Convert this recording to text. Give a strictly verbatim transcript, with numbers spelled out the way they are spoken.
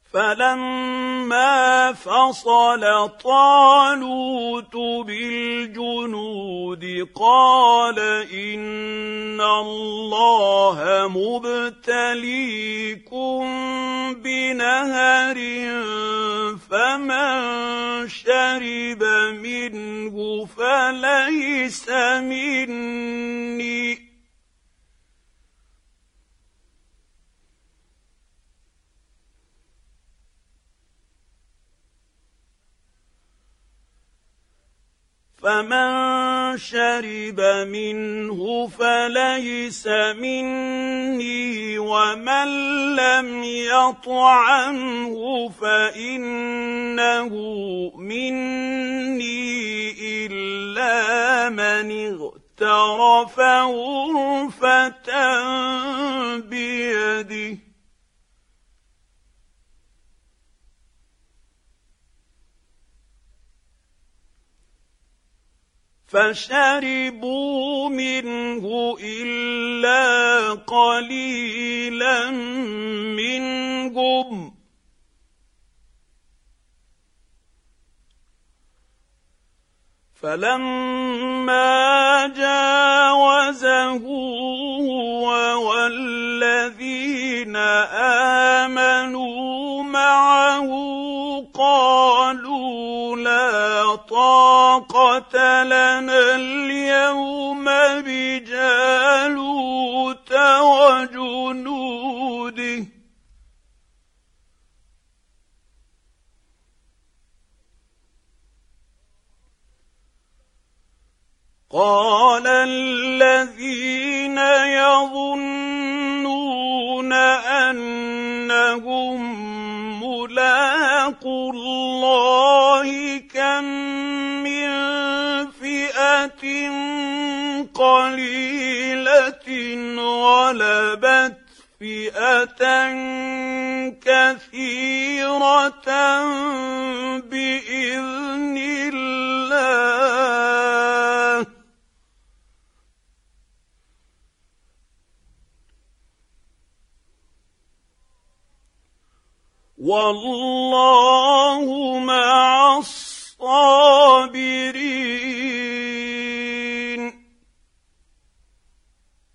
فلما فصل طالوت بالجنود قال إن الله مبتليكم بنهر فمن شرب منه فليس مني فمن شرب منه فليس مني ومن لم يطعمه فإنه مني إلا من اغترف غرفة بيده فشربوا منه إلا قليلا منهم فلما جاوزه هو والذين آمنوا معه قالوا لا طاقة لنا اليوم بجالوت وجنوده قال الذين يظنون أنهم ملاقو الله كم من فئة قليلة غلبت فئة كثيرة بإذن الله والله مع